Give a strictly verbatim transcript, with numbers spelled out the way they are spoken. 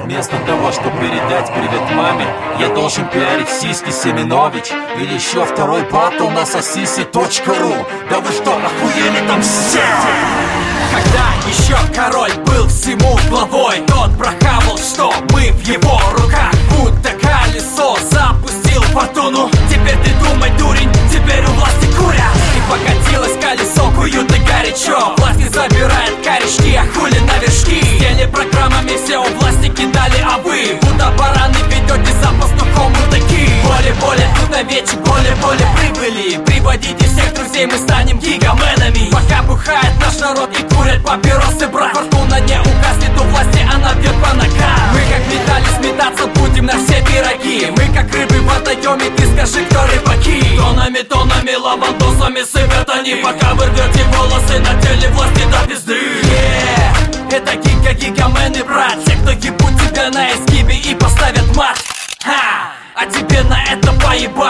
Вместо того, чтобы передать привет маме, я должен пиарить сиськи Семенович. Или еще второй батл на сосиси точка ру. Да вы что, охуели там все? Когда еще король был всему главой, тот прохавал, что мы в его руках, будто колесо запустил фортуну. Теперь ты думай, дурень, теперь у власти курят. И покатилось колесо, уютно горячо. Власти забирает корешки, а хули на вершки. С телепрограммами все у власти кидали, а вы будто бараны ведете за пастухом мудаки. Более-более тут на вечер, более-более прибыли. Приводите всех друзей, мы станем гигаменами. Пока бухает наш народ и курят папиросы, брат. Фортуна не угаснет у власти, она бьет по ногам. Мы как метали сметаться будем на все пироги. Мы как рыбы в водоеме, ты скажи, кто рыбаки. Тонами, тонами, лавандосами сыпят они, пока вы рвете волосы на теле власти до пизды. Yeah. Это гига-гигамены, брат. Те, кто ебут тебя на эскибе и поставят мат. Ха! А тебе на это поебать.